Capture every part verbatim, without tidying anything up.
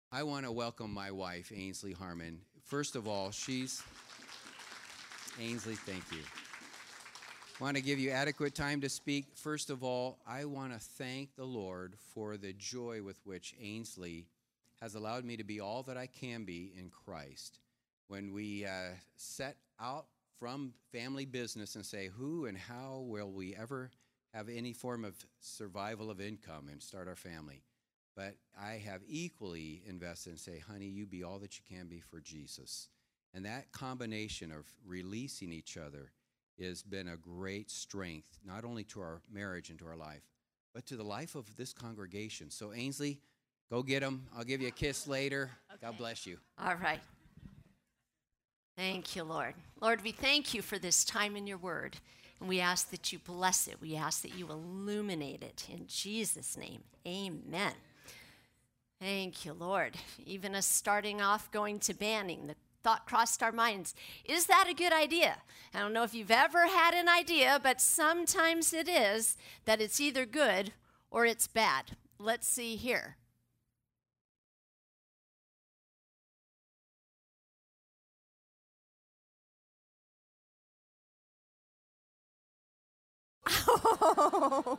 I want to welcome my wife, Ainsley Harmon. First of all, she's... Ainsley, thank you. I want to give you adequate time to speak. First of all, I want to thank the Lord for the joy with which Ainsley has allowed me to be all that I can be in Christ. When we uh, set out from family business and say, who and how will we ever have any form of survival of income and start our family? But I have equally invested and say, honey, you be all that you can be for Jesus. And that combination of releasing each other has been a great strength, not only to our marriage and to our life, but to the life of this congregation. So Ainsley, go get them. I'll give you a kiss later. Okay. God bless you. All right. Thank you, Lord. Lord, we thank you for this time in your word. And we ask that you bless it. We ask that you illuminate it. In Jesus' name, amen. Thank you, Lord. Even us starting off going to Banning, the thought crossed our minds, is that a good idea? I don't know if you've ever had an idea, but sometimes it is that it's either good or it's bad. Let's see here. Oh.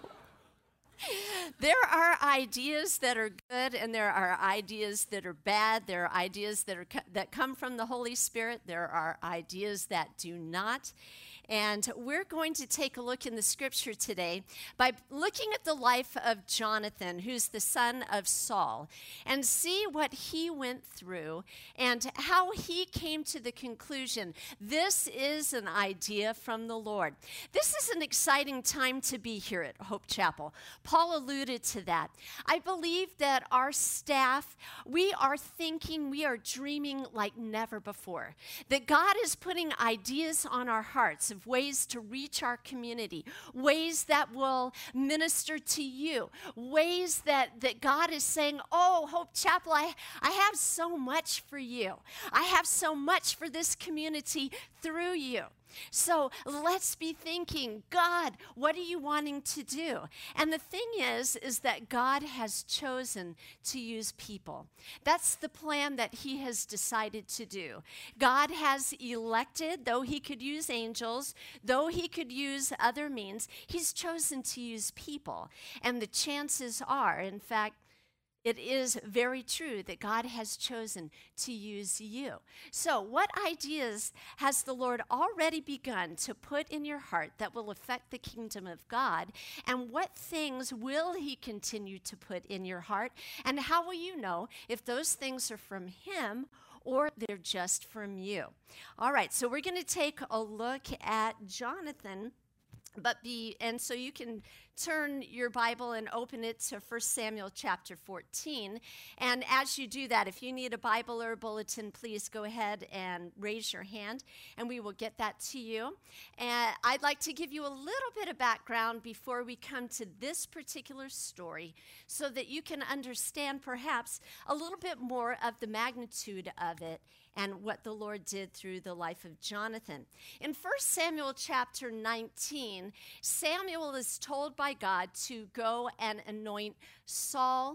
There are ideas that are good and there are ideas that are bad. There are ideas that are co- that come from the Holy Spirit. There are ideas that do not. And we're going to take a look in the scripture today by looking at the life of Jonathan, who's the son of Saul, and see what he went through and how he came to the conclusion, this is an idea from the Lord. This is an exciting time to be here at Hope Chapel. Paul alluded to that. I believe that our staff, we are thinking, we are dreaming like never before, that God is putting ideas on our hearts of ways to reach our community, ways that will minister to you, ways that, that God is saying, oh, Hope Chapel, I, I have so much for you. I have so much for this community through you. So let's be thinking, God, what are you wanting to do? And the thing is, is that God has chosen to use people. That's the plan that he has decided to do. God has elected, though he could use angels, though he could use other means, he's chosen to use people. And the chances are, in fact, it is very true that God has chosen to use you. So, what ideas has the Lord already begun to put in your heart that will affect the kingdom of God? And what things will he continue to put in your heart? And how will you know if those things are from him or they're just from you? All right, so we're going to take a look at Jonathan. But be, and so you can turn your Bible and open it to First Samuel chapter fourteen. And as you do that, if you need a Bible or a bulletin, please go ahead and raise your hand, and we will get that to you. And I'd like to give you a little bit of background before we come to this particular story so that you can understand perhaps a little bit more of the magnitude of it and what the Lord did through the life of Jonathan. In First Samuel chapter nineteen, Samuel is told by God to go and anoint Saul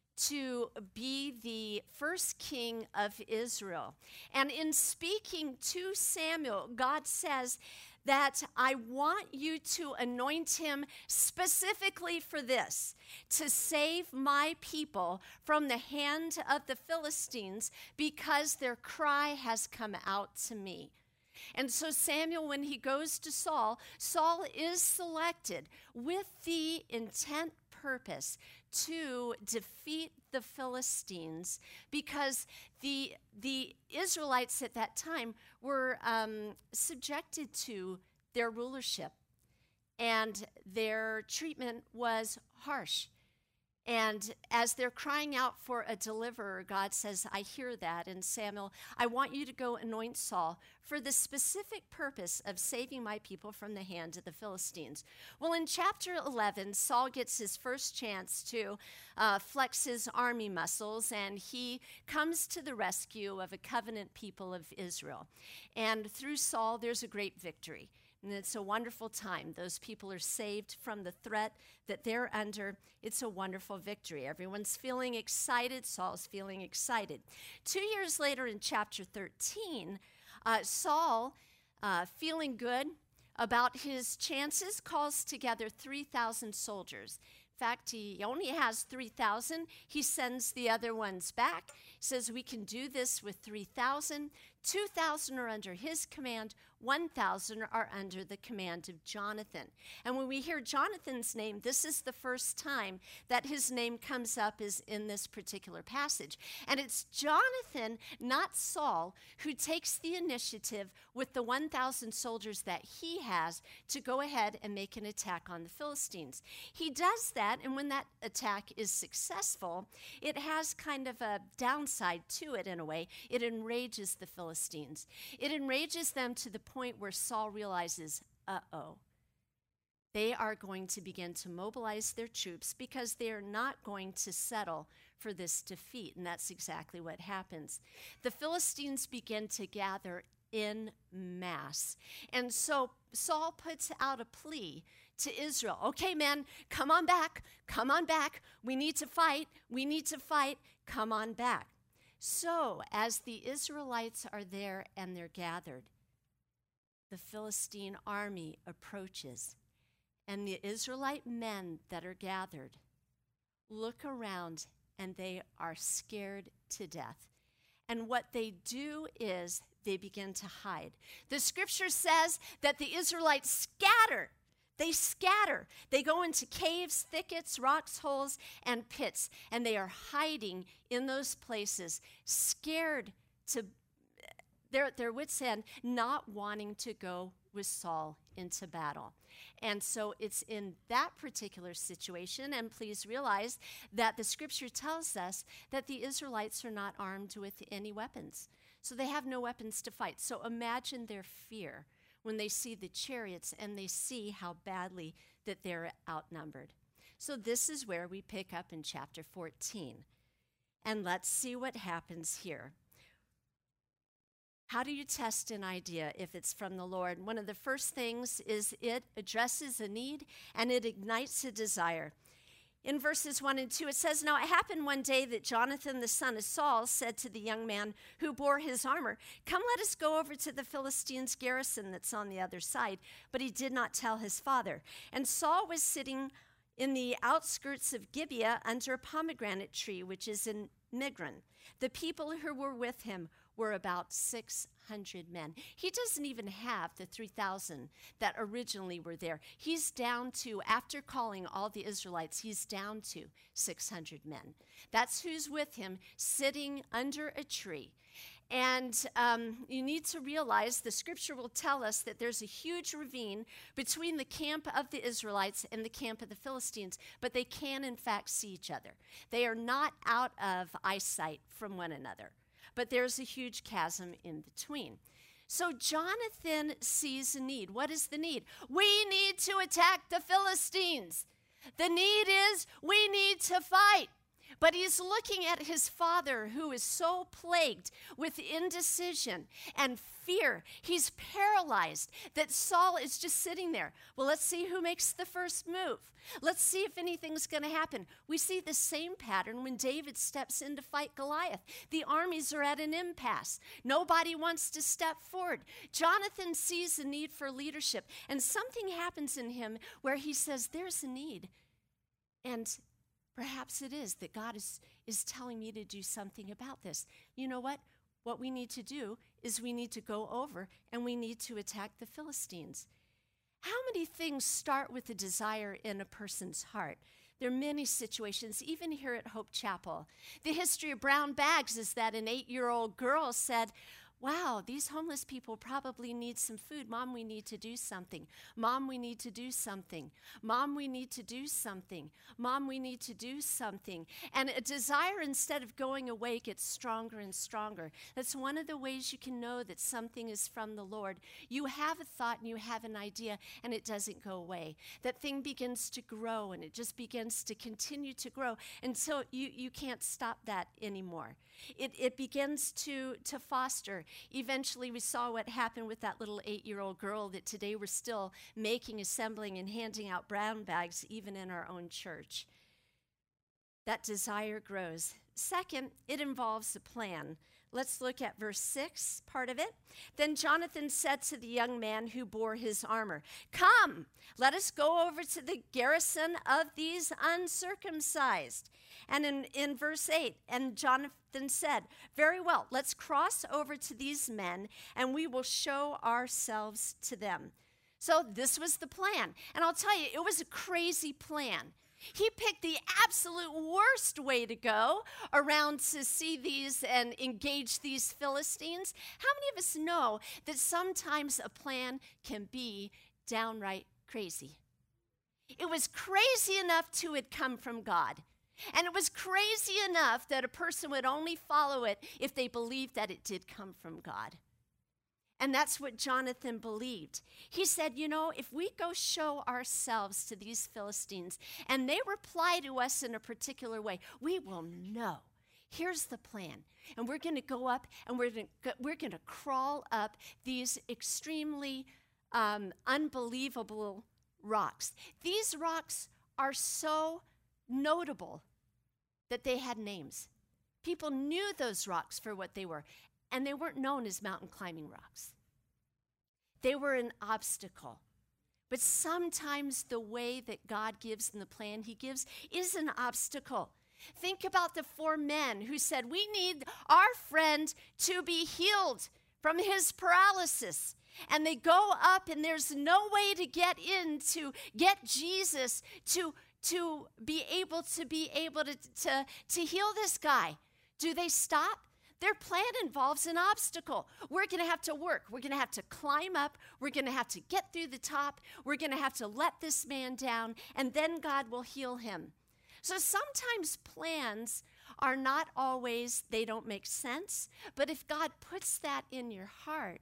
to be the first king of Israel. And in speaking to Samuel, God says that I want you to anoint him specifically for this, to save my people from the hand of the Philistines because their cry has come out to me. And so Samuel, when he goes to Saul, Saul is selected with the intent purpose to defeat the Philistines because the the Israelites at that time were um, subjected to their rulership, and their treatment was harsh. And as they're crying out for a deliverer, God says, I hear that. And Samuel, I want you to go anoint Saul for the specific purpose of saving my people from the hand of the Philistines. Well, in chapter eleven, Saul gets his first chance to uh, flex his army muscles, and he comes to the rescue of a covenant people of Israel. And through Saul, there's a great victory. And it's a wonderful time. Those people are saved from the threat that they're under. It's a wonderful victory. Everyone's feeling excited. Saul's feeling excited. Two years later in chapter thirteen, uh, Saul, uh, feeling good about his chances, calls together three thousand soldiers. In fact, he only has three thousand. He sends the other ones back. He says, we can do this with three thousand. two thousand are under his command. one thousand are under the command of Jonathan. And when we hear Jonathan's name, this is the first time that his name comes up is in this particular passage. And it's Jonathan, not Saul, who takes the initiative with the one thousand soldiers that he has to go ahead and make an attack on the Philistines. He does that, and when that attack is successful, it has kind of a downside to it in a way. It enrages the Philistines. It enrages them to the point where Saul realizes, uh-oh, they are going to begin to mobilize their troops because they are not going to settle for this defeat. And that's exactly what happens. The Philistines begin to gather in mass. And so Saul puts out a plea to Israel. Okay, men, come on back. Come on back. We need to fight. We need to fight. Come on back. So as the Israelites are there and they're gathered, the Philistine army approaches, and the Israelite men that are gathered look around and they are scared to death. And what they do is they begin to hide. The scripture says that the Israelites scatter. They scatter. They go into caves, thickets, rocks, holes, and pits, and they are hiding in those places, scared to their, their wits' end, not wanting to go with Saul into battle. And so it's in that particular situation, and please realize that the scripture tells us that the Israelites are not armed with any weapons. So they have no weapons to fight. So imagine their fear when they see the chariots and they see how badly that they're outnumbered. So this is where we pick up in chapter fourteen. And let's see what happens here. How do you test an idea if it's from the Lord? One of the first things is it addresses a need and it ignites a desire. In verses one and two, it says, now it happened one day that Jonathan, the son of Saul, said to the young man who bore his armor, come, let us go over to the Philistines' garrison that's on the other side. But he did not tell his father. And Saul was sitting in the outskirts of Gibeah under a pomegranate tree, which is in Migron. The people who were with him were about six hundred men. He doesn't even have the three thousand that originally were there. He's down to, after calling all the Israelites, he's down to six hundred men. That's who's with him, sitting under a tree. And um, you need to realize the scripture will tell us that there's a huge ravine between the camp of the Israelites and the camp of the Philistines, but they can in fact see each other. They are not out of eyesight from one another, but there's a huge chasm in between. So Jonathan sees a need. What is the need? We need to attack the Philistines. The need is we need to fight. But he's looking at his father, who is so plagued with indecision and fear. He's paralyzed that Saul is just sitting there. Well, let's see who makes the first move. Let's see if anything's going to happen. We see the same pattern when David steps in to fight Goliath. The armies are at an impasse. Nobody wants to step forward. Jonathan sees the need for leadership, and something happens in him where he says, there's a need. And perhaps it is that God is, is telling me to do something about this. You know what? What we need to do is we need to go over and we need to attack the Philistines. How many things start with a desire in a person's heart? There are many situations, even here at Hope Chapel. The history of brown bags is that an eight-year-old girl said, wow, these homeless people probably need some food. Mom, we need to do something. Mom, we need to do something. Mom, we need to do something. Mom, we need to do something. And a desire, instead of going away, gets stronger and stronger. That's one of the ways you can know that something is from the Lord. You have a thought and you have an idea, and it doesn't go away. That thing begins to grow, and it just begins to continue to grow until you, you can't stop that anymore. It, it begins to, to foster Eventually, we saw what happened with that little eight-year-old girl that today we're still making, assembling, and handing out brown bags even in our own church. That desire grows. Second, it involves a plan. Let's look at verse six, part of it. Then Jonathan said to the young man who bore his armor, "Come, let us go over to the garrison of these uncircumcised." And in, in verse eight, and Jonathan said, "Very well, let's cross over to these men, and we will show ourselves to them." So this was the plan. And I'll tell you, it was a crazy plan. He picked the absolute worst way to go around to see these and engage these Philistines. How many of us know that sometimes a plan can be downright crazy? It was crazy enough to had come from God. And it was crazy enough that a person would only follow it if they believed that it did come from God. And that's what Jonathan believed. He said, you know, if we go show ourselves to these Philistines and they reply to us in a particular way, we will know. Here's the plan. And we're going to go up and we're going to, we're going to crawl up these extremely um, unbelievable rocks. These rocks are so notable that they had names. People knew those rocks for what they were. And they weren't known as mountain climbing rocks. They were an obstacle. But sometimes the way that God gives and the plan he gives is an obstacle. Think about the four men who said, we need our friend to be healed from his paralysis. And they go up and there's no way to get in to get Jesus to, to be able to be able to, to, to heal this guy. Do they stop? Their plan involves an obstacle. We're going to have to work. We're going to have to climb up. We're going to have to get through the top. We're going to have to let this man down, and then God will heal him. So sometimes plans are not always, they don't make sense, but if God puts that in your heart,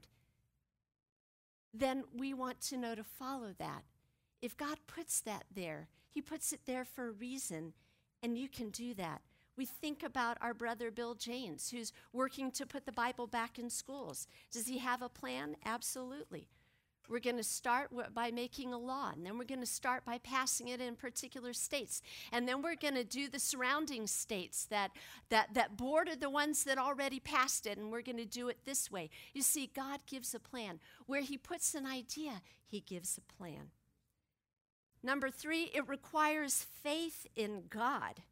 then we want to know to follow that. If God puts that there, he puts it there for a reason, and you can do that. We think about our brother Bill James, who's working to put the Bible back in schools. Does he have a plan? Absolutely. We're going to start by making a law, and then we're going to start by passing it in particular states. And then we're going to do the surrounding states that, that, that border the ones that already passed it, and we're going to do it this way. You see, God gives a plan. Where he puts an idea, he gives a plan. Number three, it requires faith in God.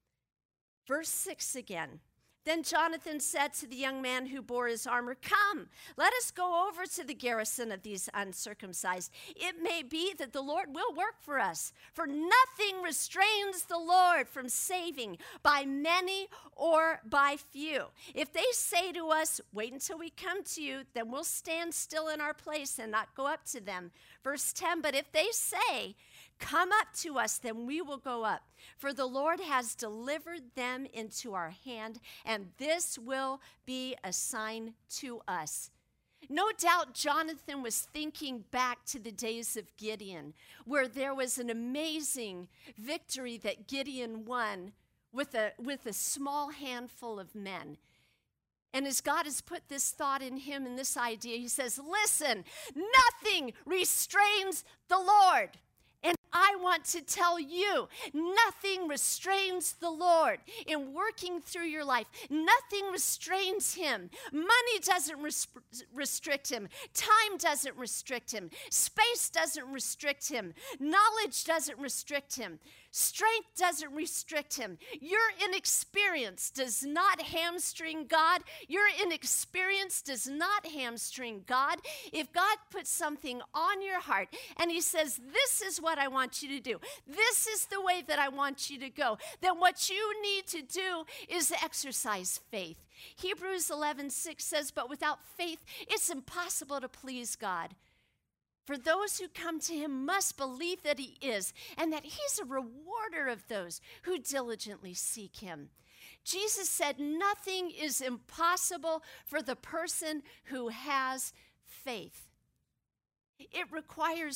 Verse six again. Then Jonathan said to the young man who bore his armor, "Come, let us go over to the garrison of these uncircumcised. It may be that the Lord will work for us, for nothing restrains the Lord from saving by many or by few. If they say to us, 'Wait until we come to you,' then we'll stand still in our place and not go up to them." Verse ten, "But if they say, 'Come up to us,' then we will go up. For the Lord has delivered them into our hand, and this will be a sign to us." No doubt Jonathan was thinking back to the days of Gideon, where there was an amazing victory that Gideon won with a, with a small handful of men. And as God has put this thought in him and this idea, he says, listen, nothing restrains the Lord. And I want to tell you, nothing restrains the Lord in working through your life. Nothing restrains him. Money doesn't res- restrict him. Time doesn't restrict him. Space doesn't restrict him. Knowledge doesn't restrict him. Strength doesn't restrict him. Your inexperience does not hamstring God. Your inexperience does not hamstring God. If God puts something on your heart and he says, this is what I want you to do, this is the way that I want you to go, then what you need to do is exercise faith. Hebrews eleven six says, "But without faith, it's impossible to please God. For those who come to him must believe that he is, and that he's a rewarder of those who diligently seek him." Jesus said nothing is impossible for the person who has faith. It requires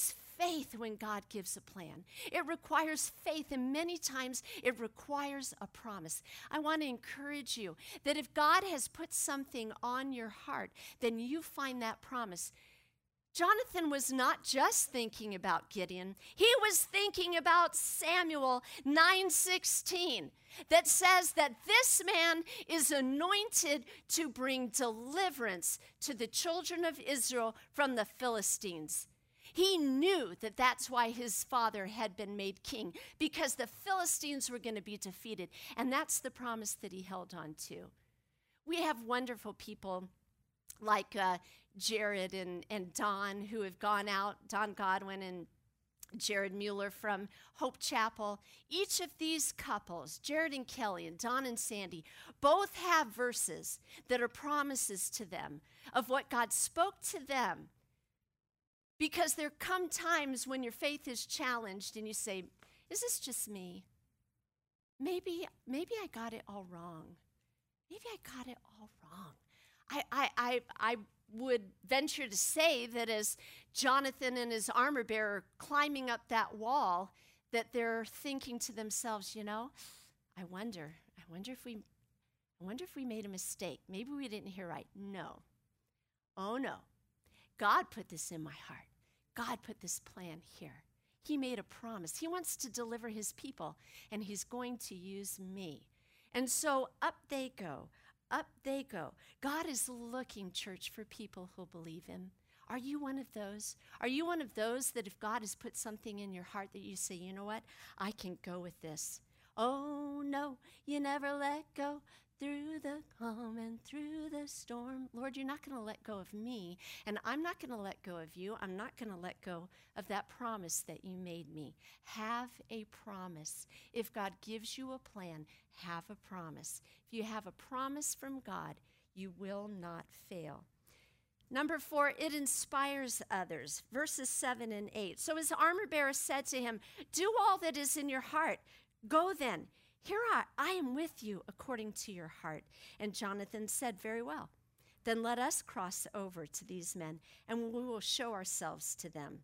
faith when God gives a plan. It requires faith, and many times it requires a promise. I want to encourage you that if God has put something on your heart, then you find that promise. Jonathan was not just thinking about Gideon. He was thinking about Samuel nine sixteen that says that this man is anointed to bring deliverance to the children of Israel from the Philistines. He knew that that's why his father had been made king, because the Philistines were going to be defeated. And that's the promise that he held on to. We have wonderful people like uh, Jared and, and Don, who have gone out, Don Godwin and Jared Mueller from Hope Chapel. Each of these couples, Jared and Kelly and Don and Sandy, both have verses that are promises to them of what God spoke to them. Because there come times when your faith is challenged and you say, is this just me? Maybe, maybe I got it all wrong. Maybe I got it all wrong. I, I, I, I would venture to say that as Jonathan and his armor bearer are climbing up that wall, that they're thinking to themselves, you know, I wonder, I wonder if we, I wonder if we made a mistake. Maybe we didn't hear right. No. Oh no. God put this in my heart. God put this plan here. He made a promise. He wants to deliver his people, and he's going to use me. And so up they go. Up they go. God is looking, church, for people who'll believe him. Are you one of those? Are you one of those that if God has put something in your heart that you say, you know what, I can go with this? Oh, no, you never let go through the calm and through the storm. Lord, you're not going to let go of me, and I'm not going to let go of you. I'm not going to let go of that promise that you made me. Have a promise. If God gives you a plan, have a promise. If you have a promise from God, you will not fail. Number four, it inspires others. Verses seven and eight. So his armor bearer said to him, do all that is in your heart. Go then. Here I, I am with you according to your heart. And Jonathan said, very well. Then let us cross over to these men, and we will show ourselves to them.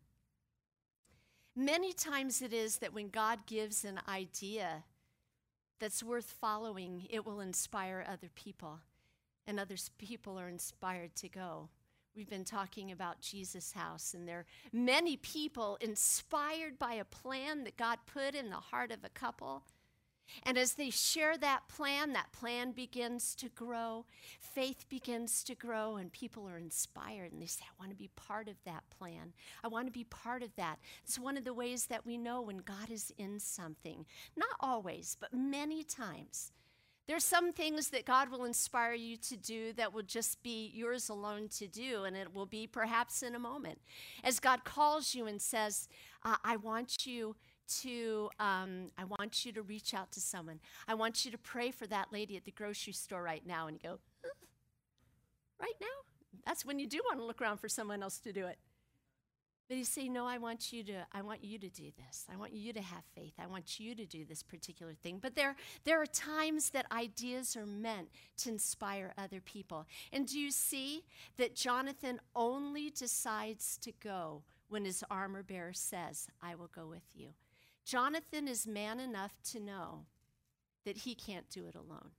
Many times it is that when God gives an idea that's worth following, it will inspire other people, and other people are inspired to go. We've been talking about Jesus House, and there are many people inspired by a plan that God put in the heart of a couple. And as they share that plan, that plan begins to grow, faith begins to grow, and people are inspired, and they say, I want to be part of that plan. I want to be part of that. It's one of the ways that we know when God is in something. Not always, but many times. There's some things that God will inspire you to do that will just be yours alone to do, and it will be perhaps in a moment. As God calls you and says, uh, I want you to, um, I want you to reach out to someone. I want you to pray for that lady at the grocery store right now. And you go, huh? Right now? That's when you do want to look around for someone else to do it. But you say, no, I want you to, I want you to do this. I want you to have faith. I want you to do this particular thing. But there, there are times that ideas are meant to inspire other people. And do you see that Jonathan only decides to go when his armor bearer says, I will go with you? Jonathan is man enough to know that he can't do it alone.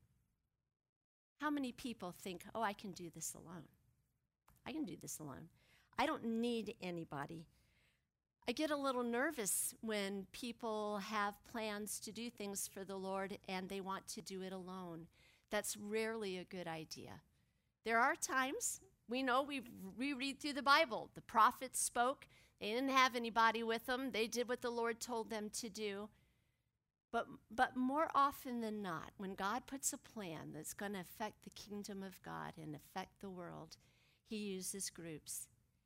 How many people think, oh, I can do this alone? I can do this alone. I don't need anybody. I get a little nervous when people have plans to do things for the Lord and they want to do it alone. That's rarely a good idea. There are times, we know, we, we read through the Bible. The prophets spoke. They didn't have anybody with them. They did what the Lord told them to do. But, but more often than not, when God puts a plan that's going to affect the kingdom of God and affect the world, he uses groups.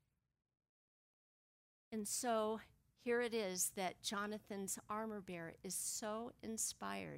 And so here it is that Jonathan's armor bearer is so inspired.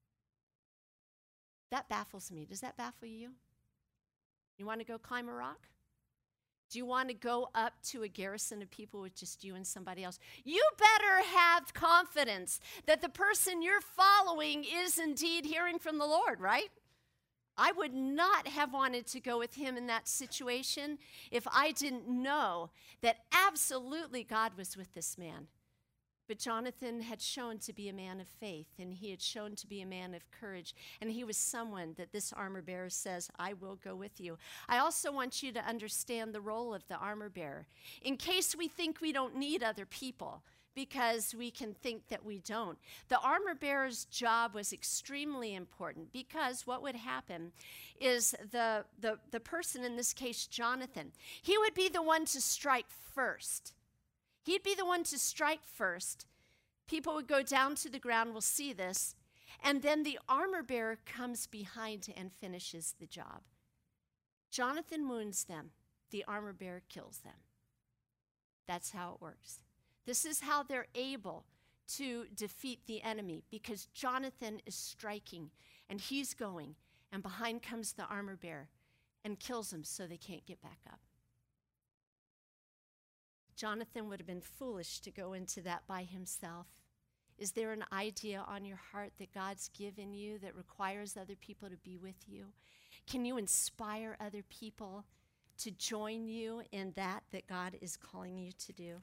That baffles me. Does that baffle you? You want to go climb a rock? Do you want to go up to a garrison of people with just you and somebody else? You better have confidence that the person you're following is indeed hearing from the Lord, right? I would not have wanted to go with him in that situation if I didn't know that absolutely God was with this man. But Jonathan had shown to be a man of faith, and he had shown to be a man of courage, and he was someone that this armor bearer says, I will go with you. I also want you to understand the role of the armor bearer. In case we think we don't need other people, because we can think that we don't. The armor bearer's job was extremely important, because what would happen is the, the, the person, in this case, Jonathan, he would be the one to strike first. He'd be the one to strike first. People would go down to the ground, we'll see this, and then the armor bearer comes behind and finishes the job. Jonathan wounds them. The armor bearer kills them. That's how it works. This is how they're able to defeat the enemy, because Jonathan is striking, and he's going, and behind comes the armor bearer and kills them so they can't get back up. Jonathan would have been foolish to go into that by himself. Is there an idea on your heart that God's given you that requires other people to be with you? Can you inspire other people to join you in that that God is calling you to do?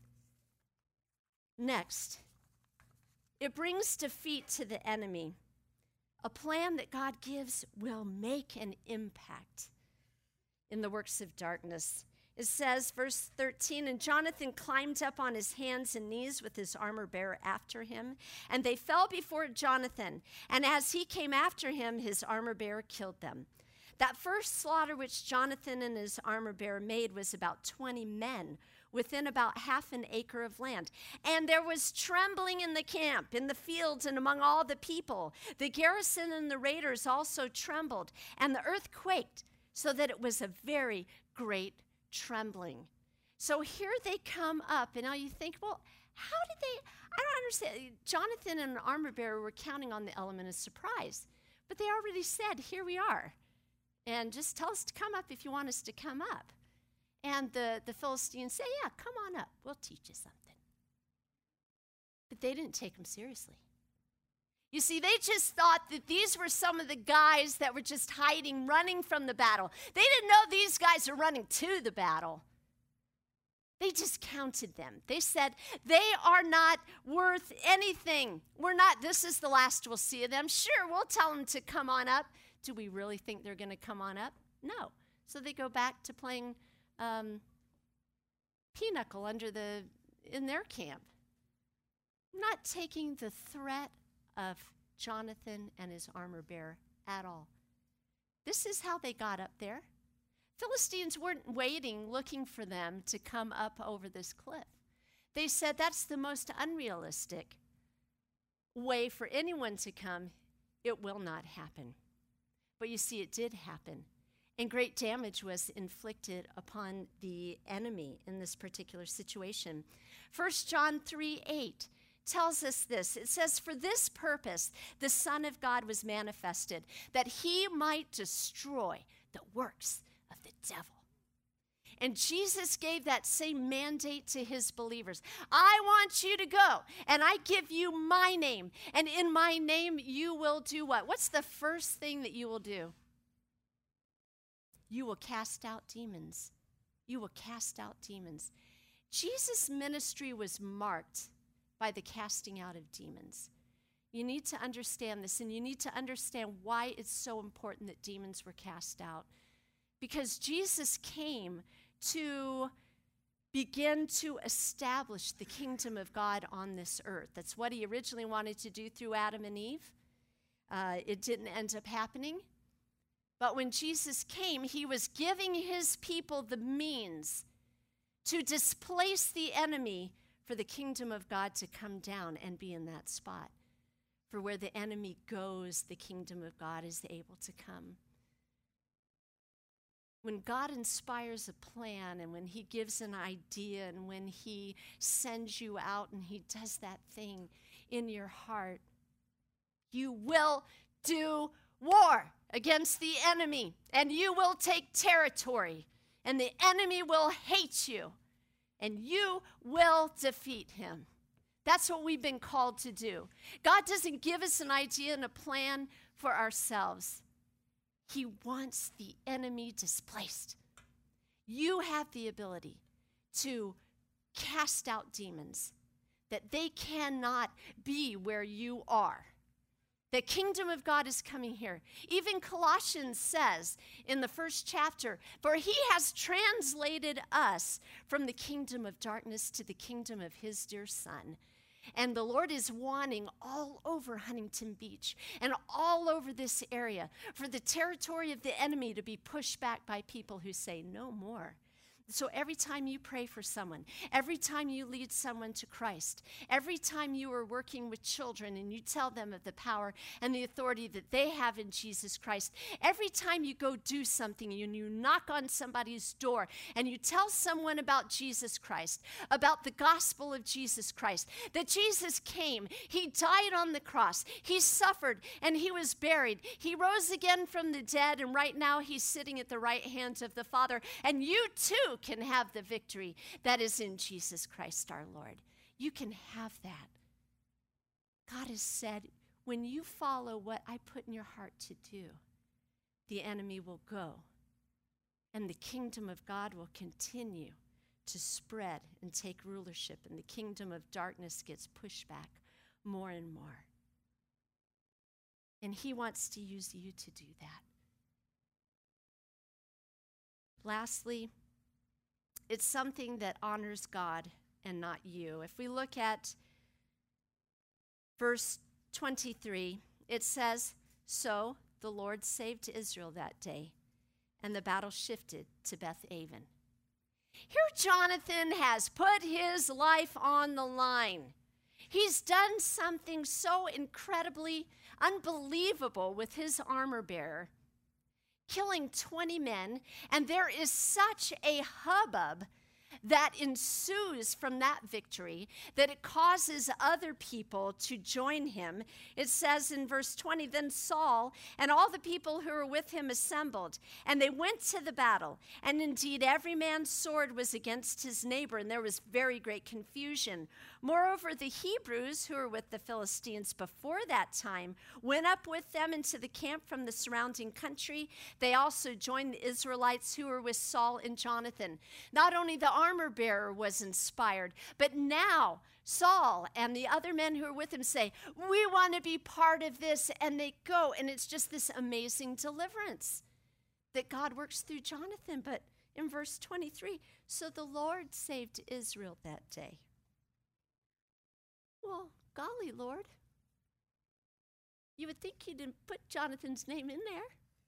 Next, it brings defeat to the enemy. A plan that God gives will make an impact in the works of darkness. It says, verse thirteen, and Jonathan climbed up on his hands and knees with his armor bearer after him, and they fell before Jonathan. And as he came after him, his armor bearer killed them. That first slaughter which Jonathan and his armor bearer made was about twenty men within about half an acre of land. And there was trembling in the camp, in the fields, and among all the people. The garrison and the raiders also trembled, and the earth quaked, so that it was a very great trembling. So here they come up, and now you think, well, how did they, I don't understand. Jonathan and an armor bearer were counting on the element of surprise, but they already said, here we are, and just tell us to come up if you want us to come up. And the, the Philistines say, yeah, come on up, we'll teach you something. But they didn't take them seriously. You see, they just thought that these were some of the guys that were just hiding, running from the battle. They didn't know these guys are running to the battle. They just counted them. They said, they are not worth anything. We're not, this is the last we'll see of them. Sure, we'll tell them to come on up. Do we really think they're going to come on up? No. So they go back to playing um, pinochle under the, in their camp. Not taking the threat of Jonathan and his armor bearer at all. This is how they got up there. Philistines weren't waiting, looking for them to come up over this cliff. They said that's the most unrealistic way for anyone to come. It will not happen. But you see, it did happen. And great damage was inflicted upon the enemy in this particular situation. First John three eight tells us this. It says, for this purpose the Son of God was manifested, that he might destroy the works of the devil. And Jesus gave that same mandate to his believers. I want you to go, and I give you my name, and in my name you will do what? What's the first thing that you will do? You will cast out demons. You will cast out demons. Jesus' ministry was marked by the casting out of demons. You need to understand this, and you need to understand why it's so important that demons were cast out. Because Jesus came to begin to establish the kingdom of God on this earth. That's what he originally wanted to do through Adam and Eve. Uh, it didn't end up happening. But when Jesus came, he was giving his people the means to displace the enemy for the kingdom of God to come down and be in that spot. For where the enemy goes, the kingdom of God is able to come. When God inspires a plan, and when he gives an idea, and when he sends you out and he does that thing in your heart, you will do war against the enemy, and you will take territory, and the enemy will hate you, and you will defeat him. That's what we've been called to do. God doesn't give us an idea and a plan for ourselves. He wants the enemy displaced. You have the ability to cast out demons, that they cannot be where you are. The kingdom of God is coming here. Even Colossians says in the first chapter, for he has translated us from the kingdom of darkness to the kingdom of his dear Son. And the Lord is wanting all over Huntington Beach and all over this area for the territory of the enemy to be pushed back by people who say no more. So every time you pray for someone, every time you lead someone to Christ, every time you are working with children and you tell them of the power and the authority that they have in Jesus Christ, every time you go do something and you knock on somebody's door and you tell someone about Jesus Christ, about the gospel of Jesus Christ, that Jesus came, he died on the cross, he suffered and he was buried, he rose again from the dead, and right now he's sitting at the right hand of the Father, and you too can have the victory that is in Jesus Christ our Lord. You can have that. God has said, when you follow what I put in your heart to do, the enemy will go, and the kingdom of God will continue to spread and take rulership, and the kingdom of darkness gets pushed back more and more. And he wants to use you to do that. Lastly, it's something that honors God and not you. If we look at verse twenty-three, it says, so the Lord saved Israel that day, and the battle shifted to Beth Aven. Here Jonathan has put his life on the line. He's done something so incredibly unbelievable with his armor bearer, killing twenty men, and there is such a hubbub that ensues from that victory that it causes other people to join him. It says in verse twenty, then Saul and all the people who were with him assembled, and they went to the battle. And indeed, every man's sword was against his neighbor, and there was very great confusion. Moreover, the Hebrews who were with the Philistines before that time went up with them into the camp from the surrounding country. They also joined the Israelites who were with Saul and Jonathan. Not only the armor bearer was inspired, but now Saul and the other men who are with him say, we want to be part of this, and they go, and it's just this amazing deliverance that God works through Jonathan. But in verse twenty-three, so the Lord saved Israel that day. Well, golly, Lord, you would think you didn't put Jonathan's name in there.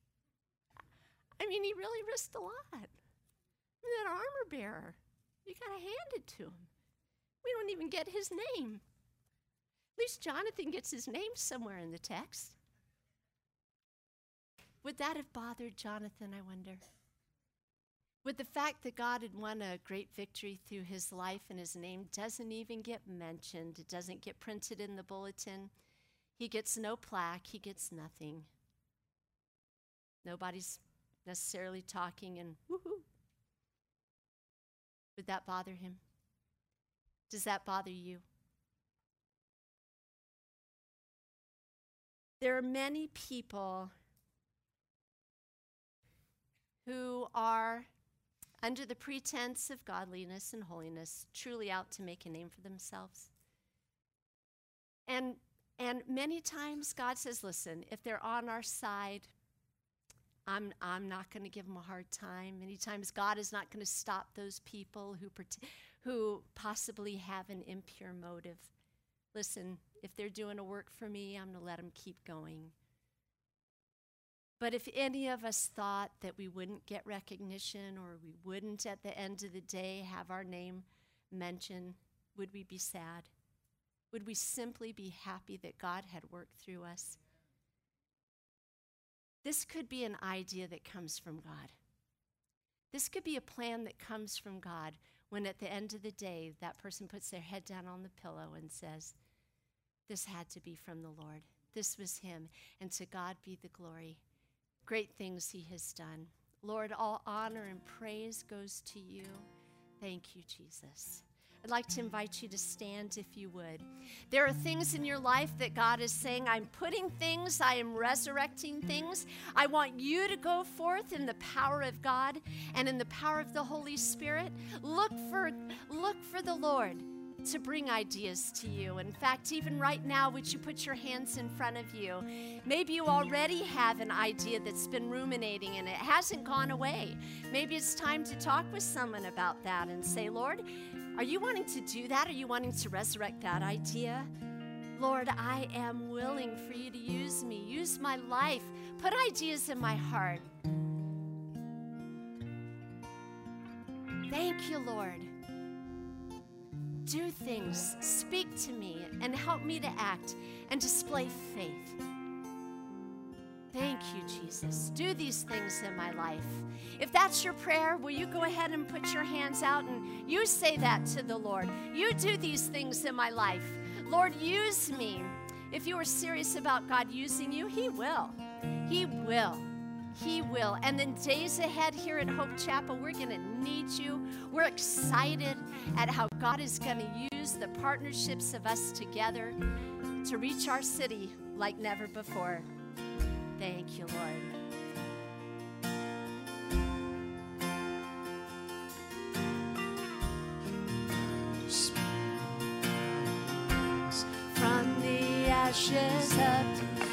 I mean, he really risked a lot. That armor bearer, you got to hand it to him. We don't even get his name. At least Jonathan gets his name somewhere in the text. Would that have bothered Jonathan, I wonder? Would the fact that God had won a great victory through his life and his name doesn't even get mentioned, it doesn't get printed in the bulletin, he gets no plaque, he gets nothing. Nobody's necessarily talking and woohoo. Would that bother him? Does that bother you? There are many people who are, under the pretense of godliness and holiness, truly out to make a name for themselves. And, and many times God says, listen, if they're on our side, I'm, I'm not going to give them a hard time. Many times God is not going to stop those people who, who possibly have an impure motive. Listen, if they're doing a work for me, I'm going to let them keep going. But if any of us thought that we wouldn't get recognition or we wouldn't at the end of the day have our name mentioned, would we be sad? Would we simply be happy that God had worked through us? This could be an idea that comes from God. This could be a plan that comes from God when at the end of the day that person puts their head down on the pillow and says, this had to be from the Lord. This was him, and to God be the glory. Great things he has done. Lord, all honor and praise goes to you. Thank you, Jesus. I'd like to invite you to stand if you would. There are things in your life that God is saying, I'm putting things, I am resurrecting things. I want you to go forth in the power of God and in the power of the Holy Spirit. Look for, look for the Lord to bring ideas to you. In fact, even right now, would you put your hands in front of you? Maybe you already have an idea that's been ruminating and it hasn't gone away. Maybe it's time to talk with someone about that and say, Lord, are you wanting to do that? Are you wanting to resurrect that idea? Lord, I am willing for you to use me. Use my life. Put ideas in my heart. Thank you, Lord. Do things, speak to me, and help me to act and display faith. Thank you, Jesus. Do these things in my life. If that's your prayer, will you go ahead and put your hands out and you say that to the Lord. You do these things in my life. Lord, use me. If you are serious about God using you, He will. He will. He will. And the days ahead here at Hope Chapel, we're going to need you. We're excited at how God is going to use the partnerships of us together to reach our city like never before. Thank you, Lord. From the ashes up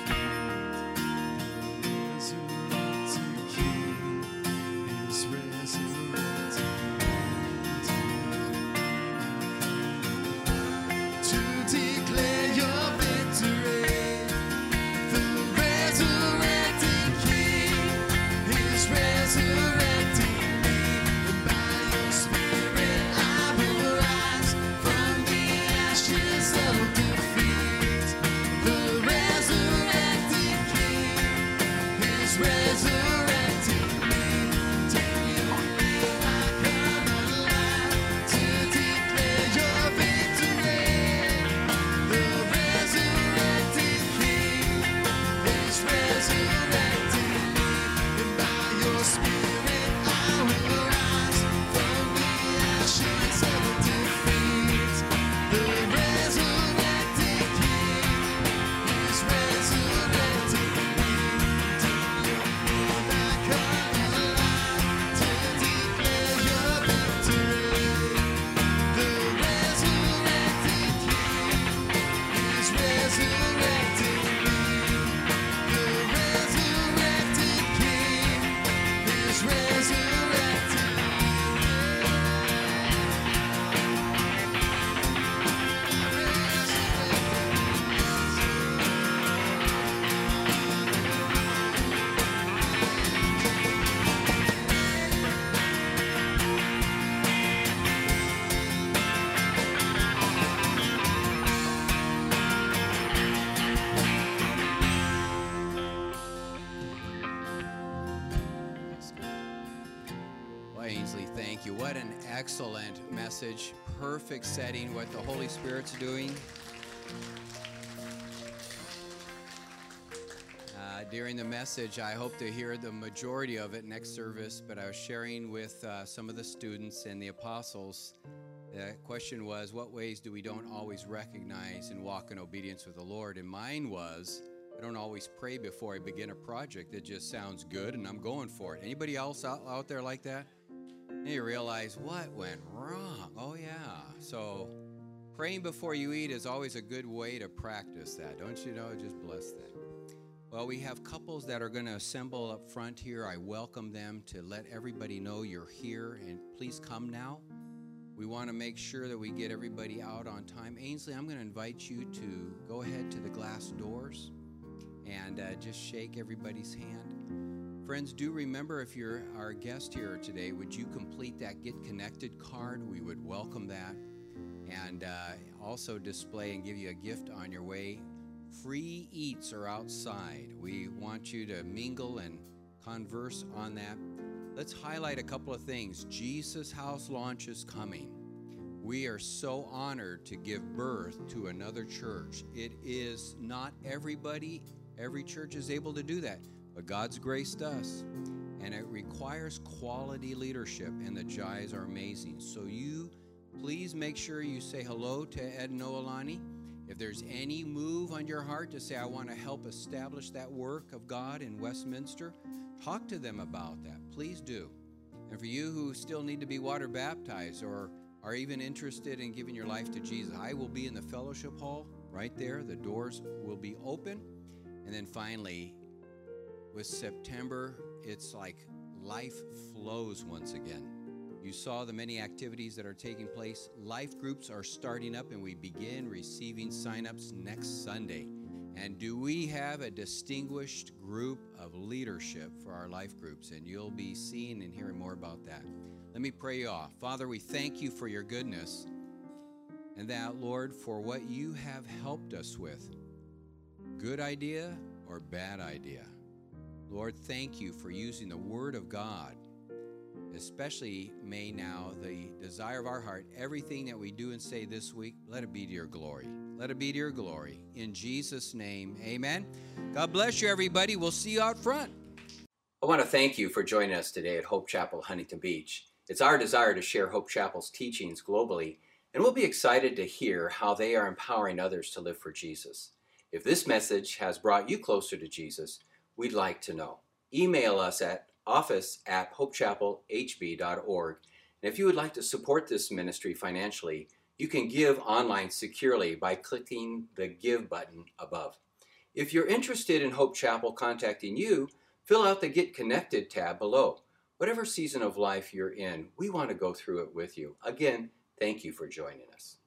excellent message, perfect setting, what the Holy Spirit's doing. Uh, during the message, I hope to hear the majority of it next service, but I was sharing with uh, some of the students and the apostles. The question was, what ways do we don't always recognize and walk in obedience with the Lord? And mine was, I don't always pray before I begin a project. It just sounds good and I'm going for it. Anybody else out, out there like that? And you realize what went wrong. Oh, yeah. So praying before you eat is always a good way to practice that. Don't you know? Just bless that. Well, we have couples that are going to assemble up front here. I welcome them to let everybody know you're here. And please come now. We want to make sure that we get everybody out on time. Ainsley, I'm going to invite you to go ahead to the glass doors and uh, just shake everybody's hand. Friends, do remember, if you're our guest here today, would you complete that Get Connected card? We would welcome that. And uh, also display and give you a gift on your way. Free eats are outside. We want you to mingle and converse on that. Let's highlight a couple of things. Jesus House launch is coming. We are so honored to give birth to another church. It is not everybody, every church is able to do that. But God's graced us, and it requires quality leadership, and the Jais are amazing. So you please make sure you say hello to Ed and Noelani. If there's any move on your heart to say, I want to help establish that work of God in Westminster, talk to them about that. Please do. And for you who still need to be water baptized or are even interested in giving your life to Jesus, I will be in the fellowship hall right there. The doors will be open. And then finally, with September, it's like life flows once again. You saw the many activities that are taking place. Life groups are starting up, and we begin receiving signups next Sunday. And do we have a distinguished group of leadership for our life groups? And you'll be seeing and hearing more about that. Let me pray you off. Father, we thank you for your goodness, and that, Lord, for what you have helped us with. Good idea or bad idea. Lord, thank you for using the Word of God. Especially may now the desire of our heart, everything that we do and say this week, let it be to your glory. Let it be to your glory. In Jesus' name, amen. God bless you, everybody. We'll see you out front. I want to thank you for joining us today at Hope Chapel, Huntington Beach. It's our desire to share Hope Chapel's teachings globally, and we'll be excited to hear how they are empowering others to live for Jesus. If this message has brought you closer to Jesus, we'd like to know. Email us at office at hopechapel h b dot org. And if you would like to support this ministry financially, you can give online securely by clicking the Give button above. If you're interested in Hope Chapel contacting you, fill out the Get Connected tab below. Whatever season of life you're in, we want to go through it with you. Again, thank you for joining us.